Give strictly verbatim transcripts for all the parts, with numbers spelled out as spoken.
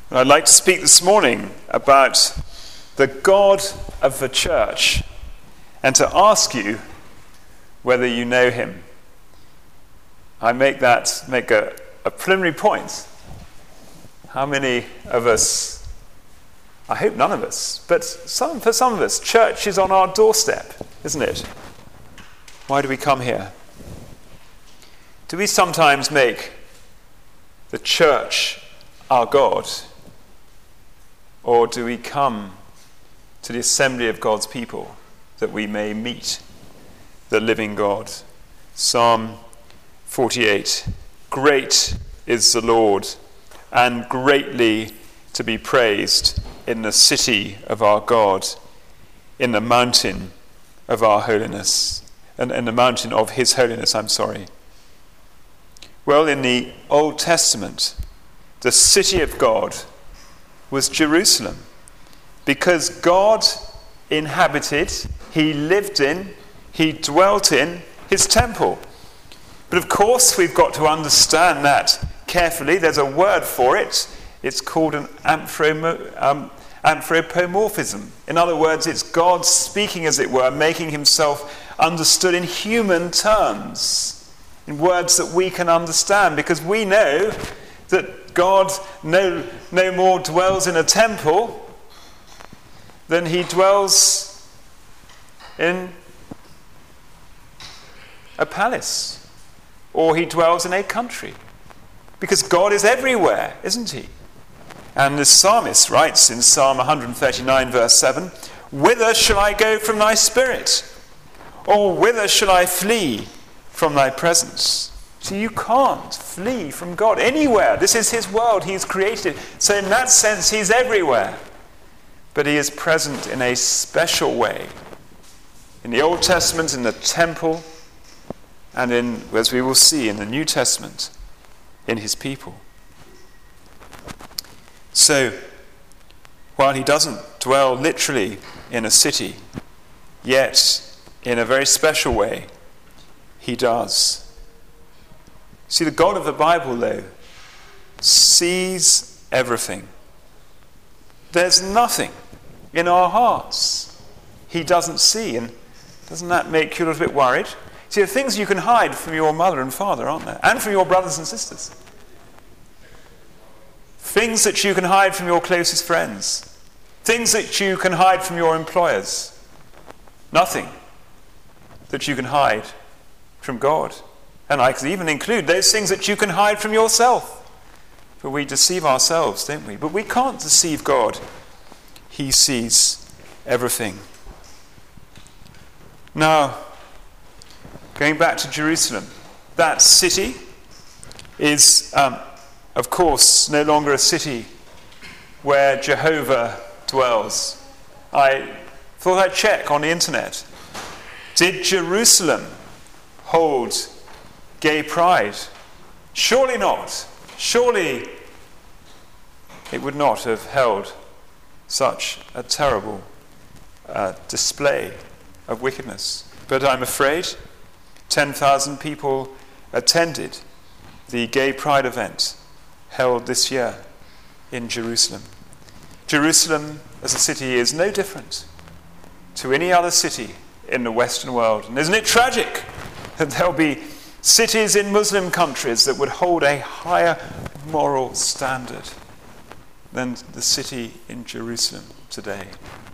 I'd like to speak this morning about the God of the church and to ask you whether you know him. I make that, make a, a preliminary point. How many of us, I hope none of us, but some, for some of us, church is on our doorstep, isn't it? Why do we come here? Do we sometimes make the church our God? Or do we come to the assembly of God's people that we may meet the living God? Psalm forty-eight, great is the Lord, and greatly to be praised in the city of our God, in the mountain of our holiness, and in the mountain of his holiness, I'm sorry. Well, in the Old Testament, the city of God was Jerusalem, because God inhabited, he lived in, he dwelt in his temple. But of course, we've got to understand that carefully. There's a word for it. It's called an anthromo- um, anthropomorphism. In other words, it's God speaking, as it were, making himself understood in human terms, in words that we can understand, because we know that God no, no more dwells in a temple than he dwells in a palace, or he dwells in a country, because God is everywhere, isn't he? And the psalmist writes in Psalm one thirty-nine verse seven, "Whither shall I go from thy spirit? Or whither shall I flee from thy presence?" So you can't flee from God anywhere. This is his world. He's created. So in that sense, he's everywhere. But he is present in a special way. In the Old Testament, in the temple, and in, as we will see, in the New Testament, in his people. So, while he doesn't dwell literally in a city, yet in a very special way, he does. See, the God of the Bible, though, sees everything. There's nothing in our hearts he doesn't see. And doesn't that make you a little bit worried? See, there are things you can hide from your mother and father, aren't there? And from your brothers and sisters. Things that you can hide from your closest friends. Things that you can hide from your employers. Nothing that you can hide from God. And I could even include those things that you can hide from yourself. For we deceive ourselves, don't we? But we can't deceive God. He sees everything. Now, going back to Jerusalem, that city is, um, of course, no longer a city where Jehovah dwells. I thought I'd check on the internet. Did Jerusalem hold gay pride? Surely not. Surely it would not have held such a terrible uh, display of wickedness. But I'm afraid ten thousand people attended the gay pride event held this year in Jerusalem. Jerusalem as a city is no different to any other city in the Western world. And isn't it tragic that there'll be cities in Muslim countries that would hold a higher moral standard than the city in Jerusalem today?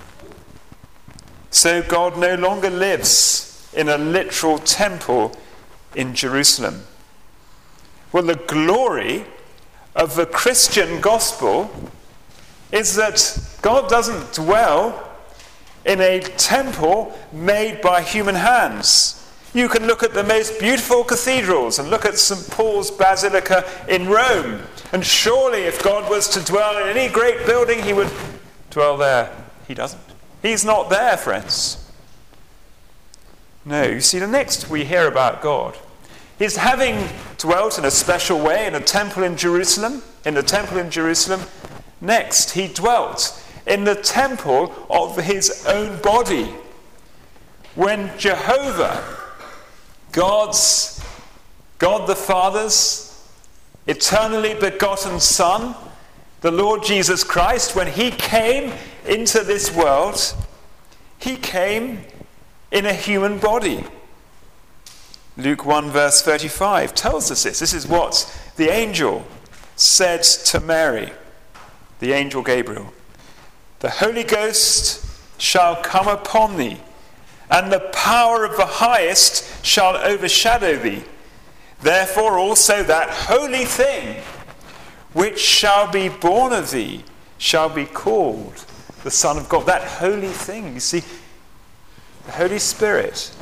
So God no longer lives in a literal temple in Jerusalem. Well, the glory of the Christian gospel is that God doesn't dwell in a temple made by human hands. You can look at the most beautiful cathedrals and look at Saint Paul's Basilica in Rome. And surely if God was to dwell in any great building, he would dwell there. He doesn't. He's not there, friends. No, you see, the next we hear about God is having dwelt in a special way in a temple in Jerusalem, in the temple in Jerusalem. Next, he dwelt in the temple of his own body. When Jehovah, God's, God the Father's eternally begotten Son, The Lord Jesus Christ, when he came into this world, he came in a human body. Luke one verse thirty-five tells us this. This is what the angel said to Mary, the angel Gabriel. The Holy Ghost shall come upon thee, and the power of the highest shall overshadow thee. Therefore also that holy thing which shall be born of thee shall be called the Son of God. That holy thing, you see, the Holy Spirit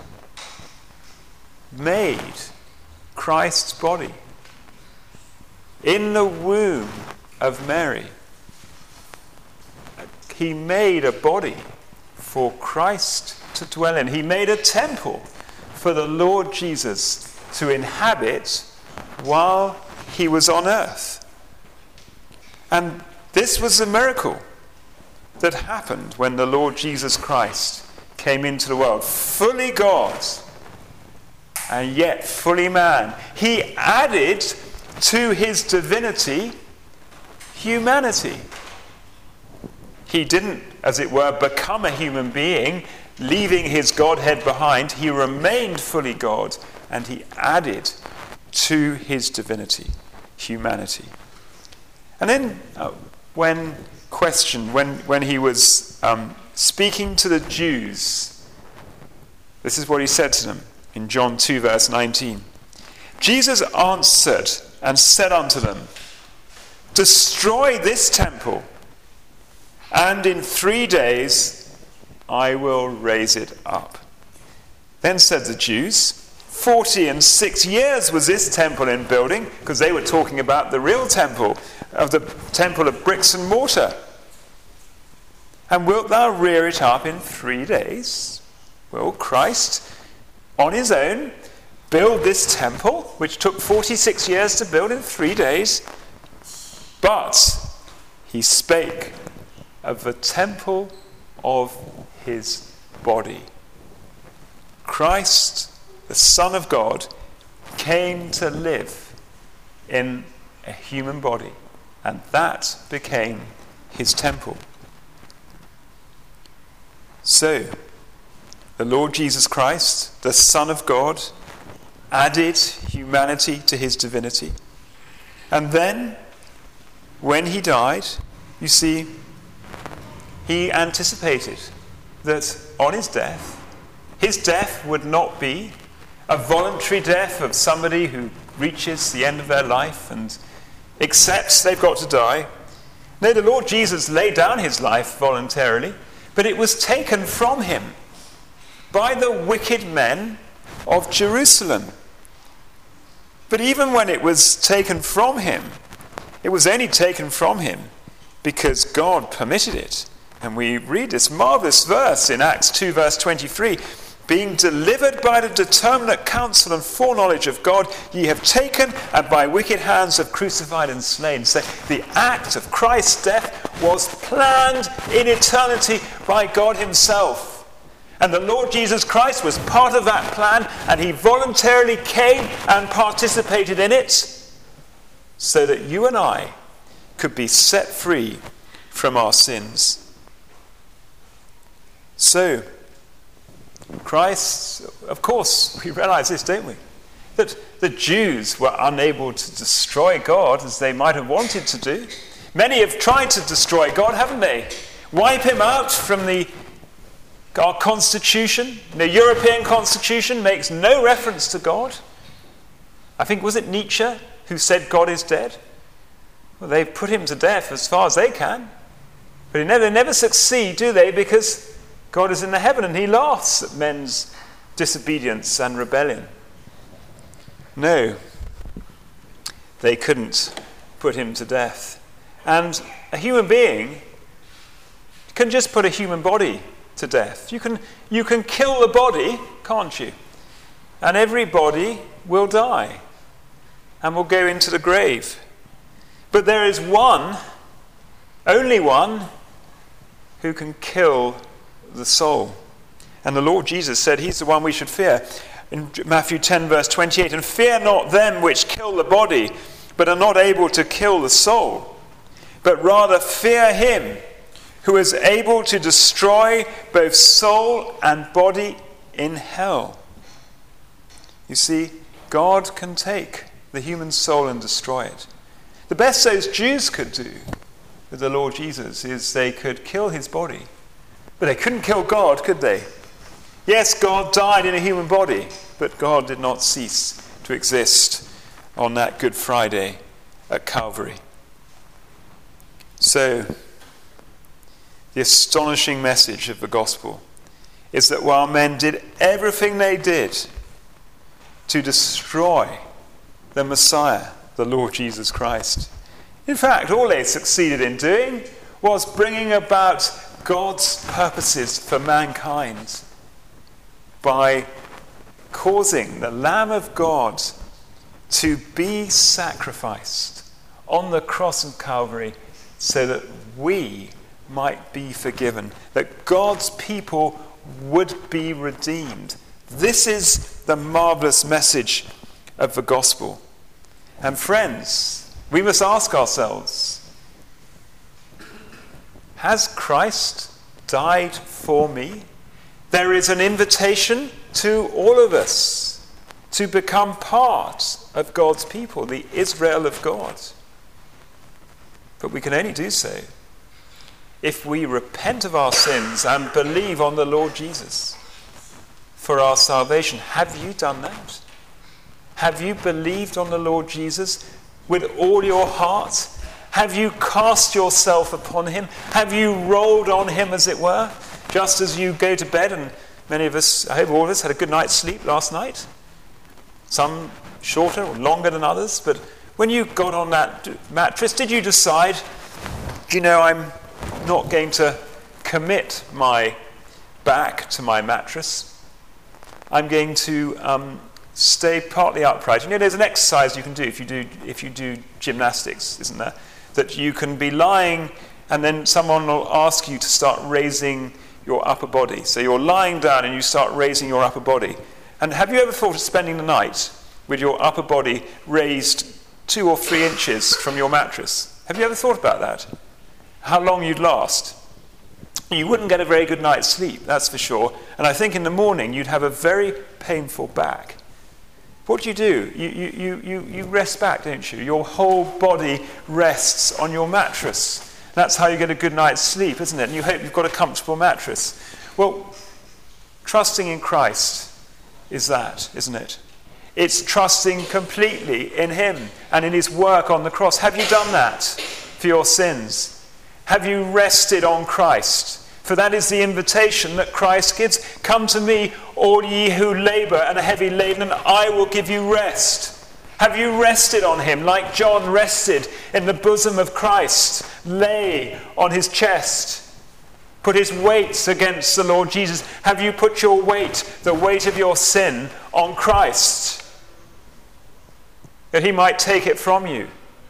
made Christ's body in the womb of Mary. He made a body for Christ to dwell in. He made a temple for the Lord Jesus to inhabit while he was on earth. And this was a miracle that happened when the Lord Jesus Christ came into the world, fully God and yet fully man. He added to his divinity humanity. He didn't, as it were, become a human being, leaving his Godhead behind. He remained fully God, and he added to his divinity humanity. And then uh, when questioned, when, when he was um, speaking to the Jews, this is what he said to them in John two verse nineteen. Jesus answered and said unto them, destroy this temple, and in three days I will raise it up. Then said the Jews, forty and six years was this temple in building, because they were talking about the real temple, of the temple of bricks and mortar. And wilt thou rear it up in three days? Will Christ, on his own, build this temple, which took forty-six years to build in three days? But he spake of the temple of his body. Christ, the Son of God, came to live in a human body, and that became his temple. So, the Lord Jesus Christ, the Son of God, added humanity to his divinity. And then, when he died, you see, he anticipated that on his death, his death would not be a voluntary death of somebody who reaches the end of their life and accepts they've got to die. No, the Lord Jesus laid down his life voluntarily, but it was taken from him by the wicked men of Jerusalem. But even when it was taken from him, it was only taken from him because God permitted it. And we read this marvelous verse in Acts two verse twenty-three, being delivered by the determinate counsel and foreknowledge of God, ye have taken and by wicked hands have crucified and slain. So the act of Christ's death was planned in eternity by God himself. And the Lord Jesus Christ was part of that plan, and he voluntarily came and participated in it so that you and I could be set free from our sins. So, Christ, of course, we realize this, don't we? That the Jews were unable to destroy God as they might have wanted to do. Many have tried to destroy God, haven't they? Wipe him out from the our constitution. The European constitution makes no reference to God. I think, was it Nietzsche who said God is dead? Well, they've put him to death as far as they can. But they never, never succeed, do they? Because God is in the heaven and he laughs at men's disobedience and rebellion. No, they couldn't put him to death. And a human being can just put a human body to death. You can, you can kill the body, can't you? And every body will die and will go into the grave. But there is one, only one, who can kill the soul. And the Lord Jesus said he's the one we should fear. In Matthew ten verse twenty-eight, and fear not them which kill the body, but are not able to kill the soul. but rather fear him who is able to destroy both soul and body in hell. You see, God can take the human soul and destroy it. The best those Jews could do with the Lord Jesus is they could kill his body, but they couldn't kill God, could they? Yes, God died in a human body, but God did not cease to exist on that Good Friday at Calvary. So, the astonishing message of the gospel is that while men did everything they did to destroy the Messiah, the Lord Jesus Christ, in fact, all they succeeded in doing was bringing about God's purposes for mankind by causing the Lamb of God to be sacrificed on the cross of Calvary so that we might be forgiven, that God's people would be redeemed. This is the marvelous message of the gospel. And friends, we must ask ourselves, has Christ died for me? There is an invitation to all of us to become part of God's people, the Israel of God. But we can only do so if we repent of our sins and believe on the Lord Jesus for our salvation. Have you done that? Have you believed on the Lord Jesus with all your heart? Have you cast yourself upon him? Have you rolled on him, as it were? Just as you go to bed, and many of us, I hope all of us, had a good night's sleep last night. Some shorter or longer than others. But when you got on that mattress, did you decide, you know, I'm not going to commit my back to my mattress. I'm going to um, stay partly upright. You know, there's an exercise you can do if you do if you do gymnastics, isn't there? That you can be lying, and then someone will ask you to start raising your upper body. So you're lying down and you start raising your upper body. And have you ever thought of spending the night with your upper body raised two or three inches from your mattress? Have you ever thought about that? How long you'd last? You wouldn't get a very good night's sleep, that's for sure. And I think in the morning you'd have a very painful back. What do you do? You, you, you, you, you rest back, don't you? Your whole body rests on your mattress. That's how you get a good night's sleep, isn't it? And you hope you've got a comfortable mattress. Well, trusting in Christ is that, isn't it? It's trusting completely in him and in his work on the cross. Have you done that for your sins? Have you rested on Christ? For that is the invitation that Christ gives. Come to me, all ye who labor and are heavy laden, and I will give you rest. Have you rested on him like John rested in the bosom of Christ? Lay on his chest. Put his weight against the Lord Jesus. Have you put your weight, the weight of your sin, on Christ, that he might take it from you?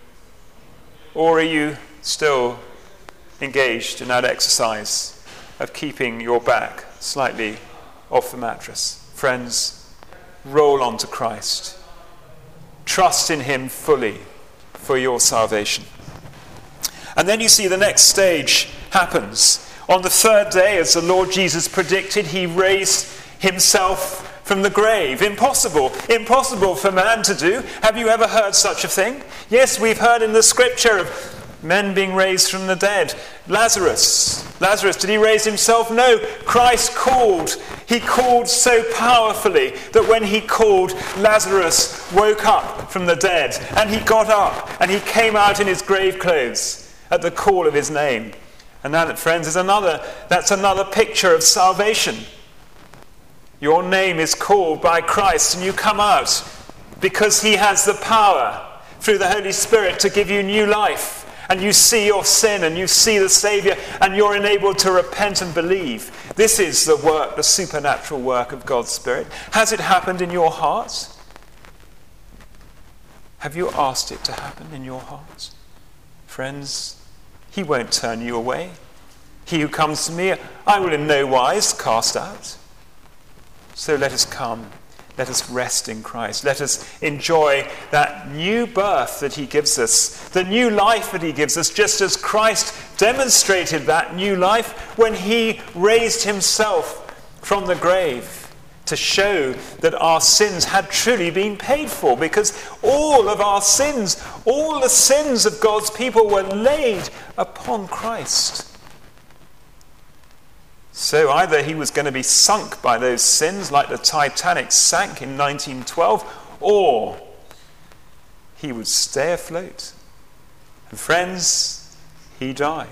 Or are you still engaged in that exercise of keeping your back slightly off the mattress? Friends, roll on to Christ. Trust in him fully for your salvation. And then you see the next stage happens. On the third day, as the Lord Jesus predicted, he raised himself from the grave. Impossible. Impossible for man to do. Have you ever heard such a thing? Yes, we've heard in the scripture of men being raised from the dead. Lazarus. Lazarus, did he raise himself? No. Christ called. He called so powerfully that when he called, Lazarus woke up from the dead. And he got up and he came out in his grave clothes at the call of his name. And that, friends, is another, that's another picture of salvation. Your name is called by Christ and you come out because he has the power through the Holy Spirit to give you new life. And you see your sin and you see the Saviour and you're enabled to repent and believe. This is the work, the supernatural work of God's Spirit. Has it happened in your heart? Have you asked it to happen in your heart? Friends, he won't turn you away. He who comes to me, I will in no wise cast out. So let us come. Let us rest in Christ. Let us enjoy that new birth that he gives us, the new life that he gives us, just as Christ demonstrated that new life when he raised himself from the grave to show that our sins had truly been paid for, because all of our sins, all the sins of God's people were laid upon Christ. So either he was going to be sunk by those sins like the Titanic sank in nineteen twelve, or he would stay afloat. And friends, he died.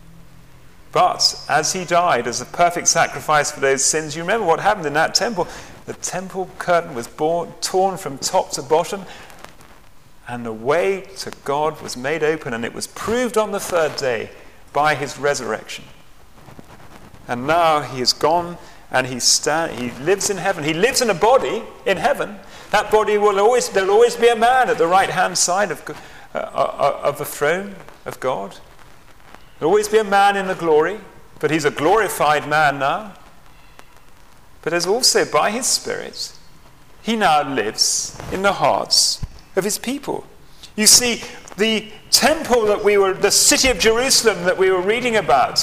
But as he died as a perfect sacrifice for those sins, you remember what happened in that temple. The temple curtain was born, torn from top to bottom, and the way to God was made open, and it was proved on the third day by his resurrection. And now he is gone, and he stand, he lives in heaven. He lives in a body in heaven. That body will always, there'll always be a man at the right-hand side of, uh, of the throne of God. There'll always be a man in the glory, but he's a glorified man now. But there's also, by his Spirit, he now lives in the hearts of his people. You see, the temple that we were, the city of Jerusalem that we were reading about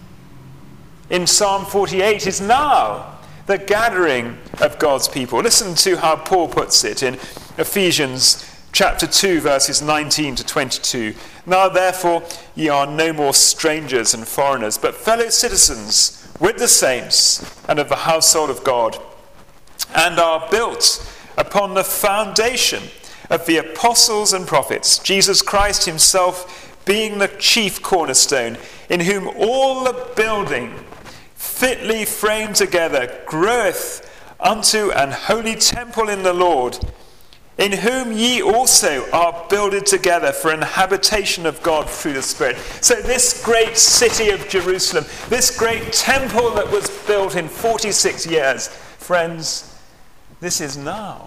in Psalm forty-eight is now the gathering of God's people. Listen to how Paul puts it in Ephesians chapter two, verses nineteen to twenty-two. Now therefore ye are no more strangers and foreigners, but fellow citizens with the saints and of the household of God, and are built upon the foundation of the apostles and prophets, Jesus Christ himself being the chief cornerstone, in whom all the building fitly framed together groweth unto an holy temple in the Lord, in whom ye also are builded together for an habitation of God through the Spirit. So this great city of Jerusalem, this great temple that was built in forty-six years, friends, this is now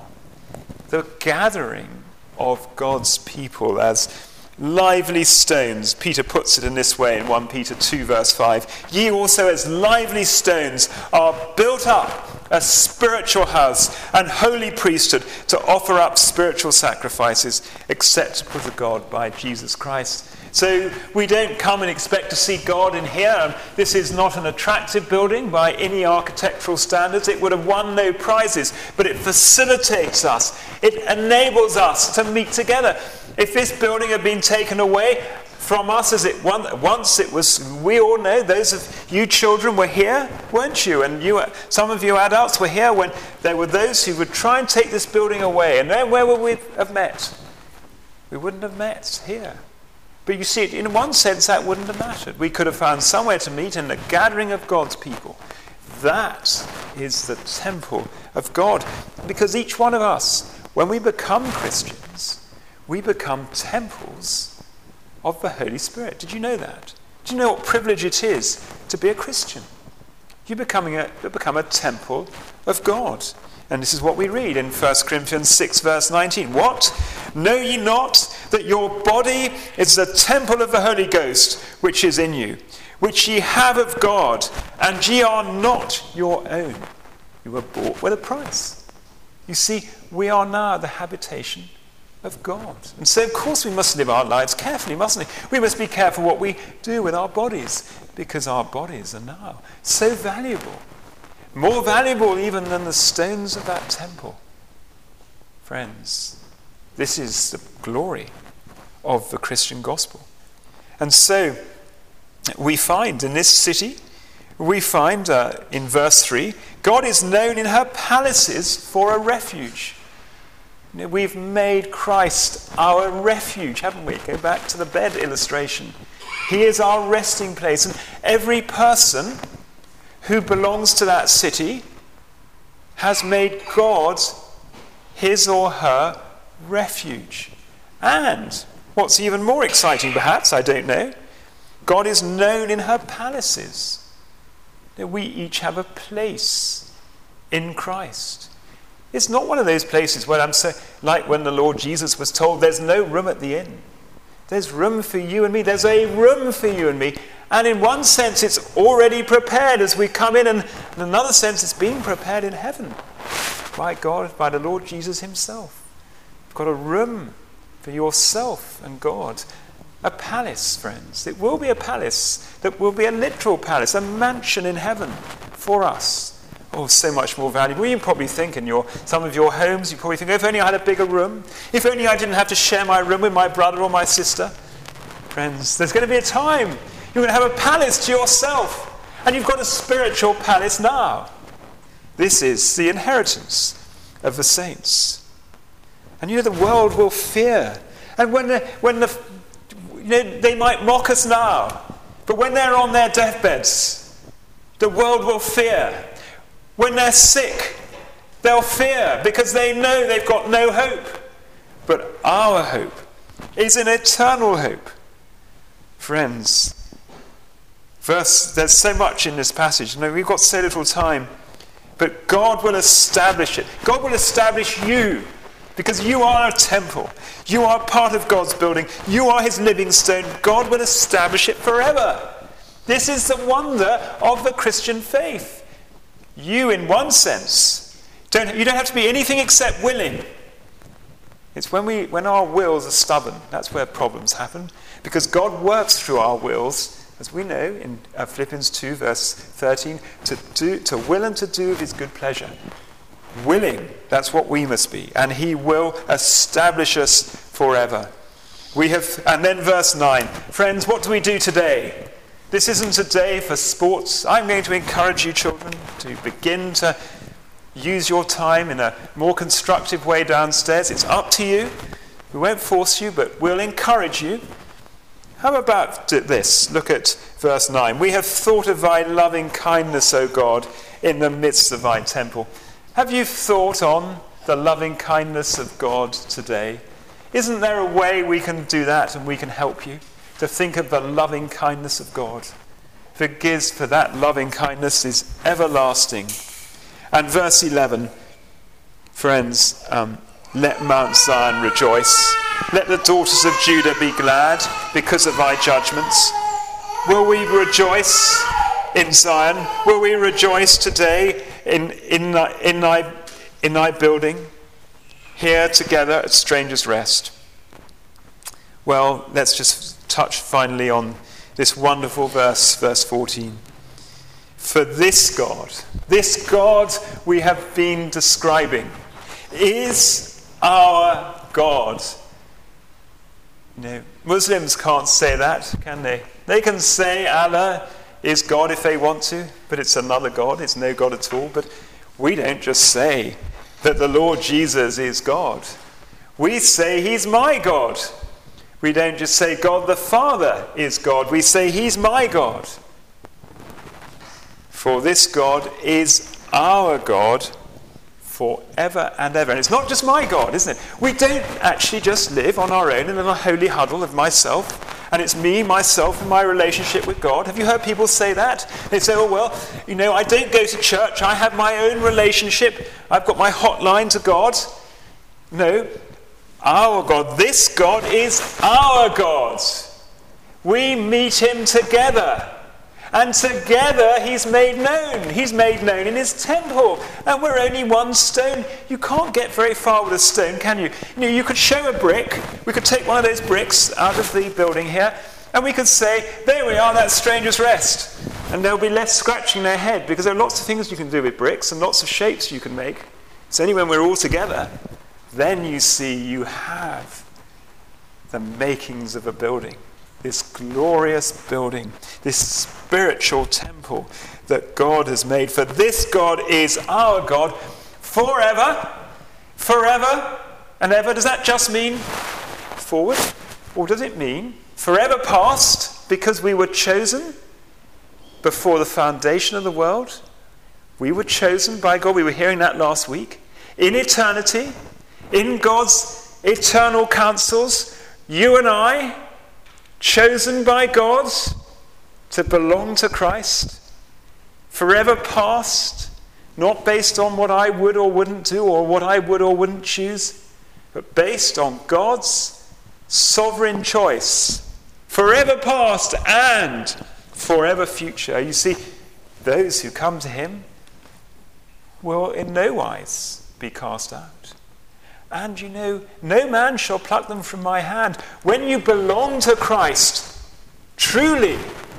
the gathering of God's people as lively stones. Peter puts it in this way in First Peter two, verse five. Ye also as lively stones are built up a spiritual house and holy priesthood to offer up spiritual sacrifices acceptable to God by Jesus Christ. So we don't come and expect to see God in here. This is not an attractive building by any architectural standards. It would have won no prizes, but it facilitates us. It enables us to meet together. If this building had been taken away from us, as it once it was, we all know, those of you children were here, weren't you? And you, some of you adults were here when there were those who would try and take this building away. And then where would we have met? We wouldn't have met here. But you see, in one sense, that wouldn't have mattered. We could have found somewhere to meet in the gathering of God's people. That is the temple of God. Because each one of us, when we become Christians, we become temples of the Holy Spirit. Did you know that? Do you know what privilege it is to be a Christian? You becoming a, you become a temple of God. And this is what we read in First Corinthians six, verse nineteen. What? Know ye not that your body is the temple of the Holy Ghost, which is in you, which ye have of God, and ye are not your own. You were bought with a price. You see, we are now the habitation of God. And so, of course, we must live our lives carefully, mustn't we? We must be careful what we do with our bodies, because our bodies are now so valuable. More valuable even than the stones of that temple. Friends, this is the glory of the Christian gospel. And so we find in this city, we find uh, in verse three, God is known in her palaces for a refuge. You know, we've made Christ our refuge, haven't we? Go back to the bed illustration. He is our resting place. And every person who belongs to that city has made God his or her refuge. And what's even more exciting, perhaps, I don't know, God is known in her palaces. That we each have a place in Christ. It's not one of those places where I'm so, like when the Lord Jesus was told, there's no room at the inn. There's room for you and me. There's a room for you and me. And in one sense, it's already prepared as we come in, and in another sense, it's being prepared in heaven. by God, by the Lord Jesus himself. You've got a room for yourself and God. A palace, friends. It will be a palace. That will be a literal palace, a mansion in heaven for us. Oh, so much more valuable. You probably think in your some of your homes, you probably think, if only I had a bigger room. If only I didn't have to share my room with my brother or my sister. Friends, there's going to be a time you're going to have a palace to yourself. And you've got a spiritual palace now. This is the inheritance of the saints. And you know, the world will fear. And when the, when the, you know, they might mock us now, but when they're on their deathbeds, the world will fear. When they're sick, they'll fear because they know they've got no hope. But our hope is an eternal hope. Friends, verse, there's so much in this passage. You know, we've got so little time. But God will establish it. God will establish you because you are a temple. You are part of God's building. You are his living stone. God will establish it forever. This is the wonder of the Christian faith. You, in one sense, don't, you don't have to be anything except willing. It's when we, when our wills are stubborn, that's where problems happen. Because God works through our wills, as we know in uh, Philippians two, verse thirteen, to do, to will and to do of his good pleasure. Willing, that's what we must be. And he will establish us forever. We have, and then verse nine. Friends, what do we do today? This isn't a day for sports. I'm going to encourage you, children, to begin to use your time in a more constructive way downstairs. It's up to you. We won't force you, but we'll encourage you. How about this? Look at verse nine. We have thought of thy loving kindness, O God, in the midst of thy temple. Have you thought on the loving kindness of God today? Isn't there a way we can do that and we can help you? To think of the loving kindness of God. Forgives, for that loving kindness is everlasting. And verse eleven, friends, um, let Mount Zion rejoice. Let the daughters of Judah be glad because of thy judgments. Will we rejoice in Zion? Will we rejoice today in, in, thy, in, thy, in thy building? Here together at Strangers' Rest. Well, let's just touch finally on this wonderful verse, verse fourteen. For this God, this God we have been describing, is our God. You know, Muslims can't say that, can they? They can say Allah is God if they want to, but it's another God, it's no God at all. But we don't just say that the Lord Jesus is God. We say he's my God. We don't just say God the Father is God. We say he's my God. For this God is our God forever and ever. And it's not just my God, isn't it? We don't actually just live on our own in a holy huddle of myself, and it's me, myself, and my relationship with God. Have you heard people say that? They say, oh, well, you know, I don't go to church. I have my own relationship. I've got my hotline to God. No. Our God, this God is our God. We meet him together. And together he's made known. He's made known in his temple. And we're only one stone. You can't get very far with a stone, can you? You know, you could show a brick. We could take one of those bricks out of the building here, and we could say, there we are, that's Strangers' Rest. And there'll be less scratching their head, because there are lots of things you can do with bricks and lots of shapes you can make. It's only when we're all together, then you see you have the makings of a building. This glorious building, this spiritual temple that God has made. For this God is our God forever, forever and ever. Does that just mean forward? Or does it mean forever past, because we were chosen before the foundation of the world? We were chosen by God. We were hearing that last week. In eternity, in God's eternal counsels, you and I, chosen by God to belong to Christ, forever past, not based on what I would or wouldn't do or what I would or wouldn't choose, but based on God's sovereign choice, forever past and forever future. You see, those who come to him will in no wise be cast out. And you know, no man shall pluck them from my hand. When you belong to Christ, truly,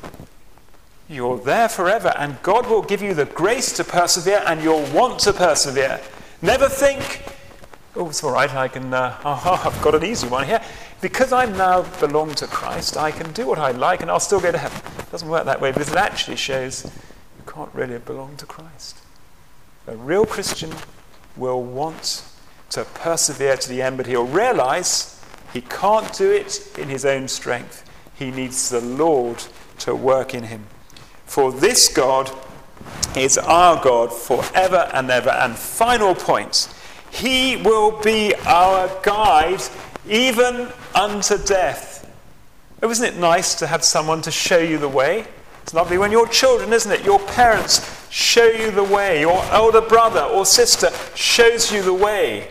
you're there forever, and God will give you the grace to persevere, and you'll want to persevere. Never think, oh, it's all right, I can, uh, oh, I've got an easy one here. Because I now belong to Christ, I can do what I like, and I'll still go to heaven. It doesn't work that way, because it actually shows you can't really belong to Christ. A real Christian will want to persevere to the end, but he'll realize he can't do it in his own strength. He needs the Lord to work in him. For this God is our God forever and ever. And final point, he will be our guide even unto death. Oh, isn't it nice to have someone to show you the way? It's lovely when your children, isn't it? Your parents show you the way. Your elder brother or sister shows you the way.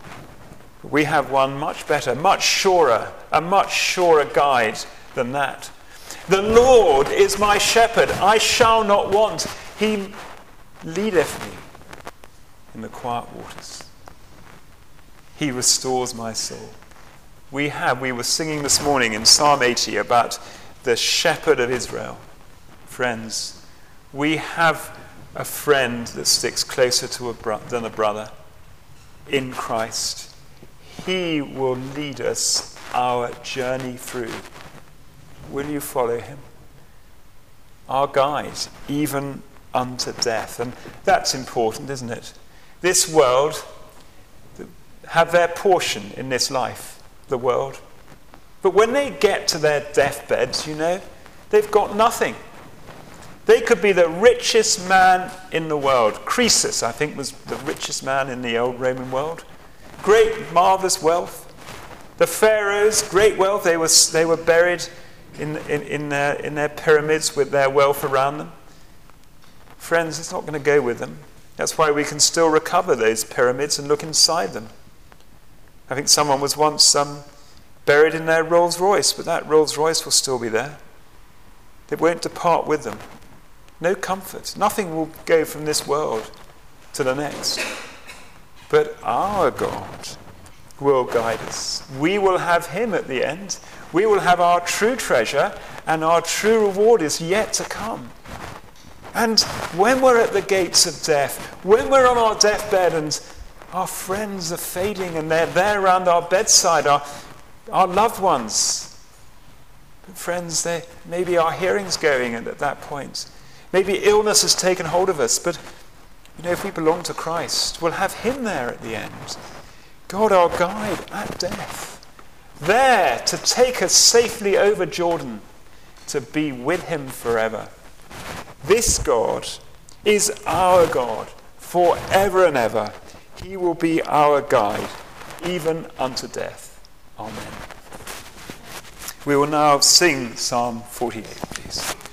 We have one much better, much surer, a much surer guide than that. The Lord is my shepherd, I shall not want. He leadeth me in the quiet waters. He restores my soul. We have, we were singing this morning in Psalm eighty about the shepherd of Israel. Friends, we have a friend that sticks closer to a bro- than a brother in Christ. He will lead us our journey through. Will you follow him? Our guide, even unto death. And that's important, isn't it? This world have their portion in this life, the world. But when they get to their deathbeds, you know, they've got nothing. They could be the richest man in the world. Croesus, I think, was the richest man in the old Roman world. Great, marvelous wealth. The pharaohs, great wealth. They were, they were buried in, in, in, their, in their pyramids with their wealth around them. Friends, it's not going to go with them. That's why we can still recover those pyramids and look inside them. I think someone was once um, buried in their Rolls Royce, but that Rolls Royce will still be there. It won't depart with them. No comfort. Nothing will go from this world to the next. But our God will guide us. We will have him at the end. We will have our true treasure, and our true reward is yet to come. And when we're at the gates of death, when we're on our deathbed and our friends are fading and they're there around our bedside, our, our loved ones, but friends, they, maybe our hearing's going at that point. Maybe illness has taken hold of us, but you know, if we belong to Christ, we'll have him there at the end. God, our guide at death, there to take us safely over Jordan, to be with him forever. This God is our God forever and ever. He will be our guide, even unto death. Amen. We will now sing Psalm forty-eight, please.